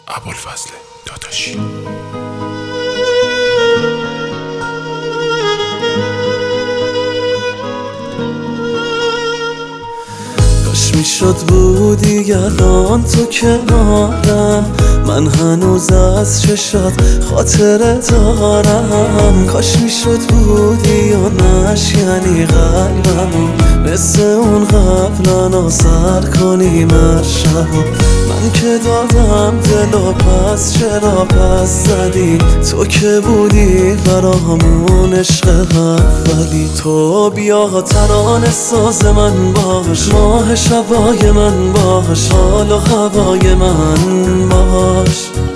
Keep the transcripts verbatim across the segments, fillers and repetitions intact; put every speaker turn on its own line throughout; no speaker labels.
ابوالفضل داداشی.
کاش میشد بودی الان تو کنارم، من هنوز از چشات خاطره دارم. کاش میشد بودی و نشکنی قلبمو، مثل اون قبلا آزر کنی مرشبو. من که دادم دل و پس چرا پس زدی؟ تو که بودی برامون عشق اولی. تو بیا ترانه ساز من باش، ماه شبای من باش، حال و هوای من باش.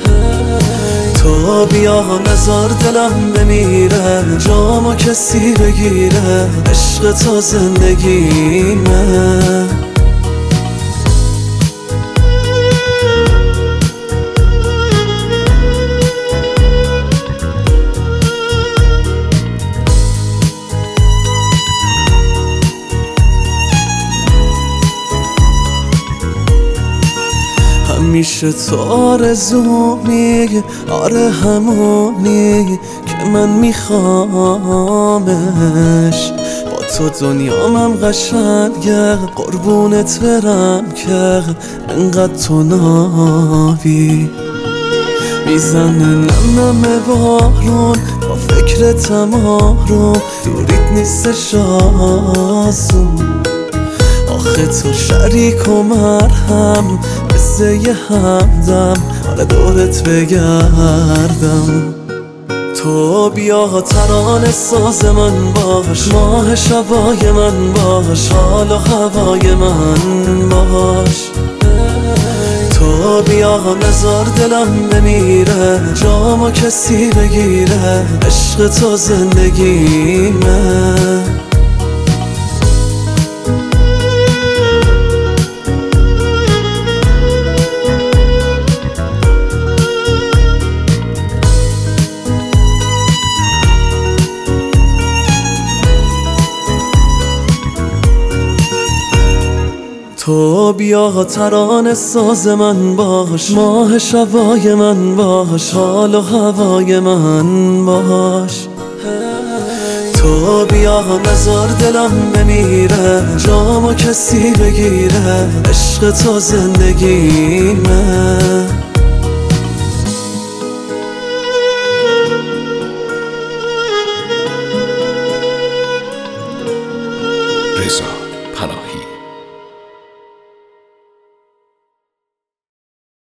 تو بیا نزار دلم بمیره، جامو کسی بگیره، عشق تو زندگیمه. همیشه تو آرزومی، آره همونی که من میخوامش. با تو دنیامم قشنگه، قربونت برم که انقدر تو نابی. میزنه نم نم بارون با فکرتم آروم، دوریت نیستش آسون. آخه تو شریک و مرهم، مثل یه همدم حالا دورت بگردم. تو بیا ترانه ساز من باش، ماه شبای من باش، حال و هوای من باش. تو بیا نزار دلم بمیره، جامو کسی بگیره، عشق تو زندگیمه. تو بیا ترانه ساز من باش، ماه شبای من باش، حال و هوای من باش. تو بیا نزار دلم بمیره، جامو کسی بگیره، عشق تو زندگیمه.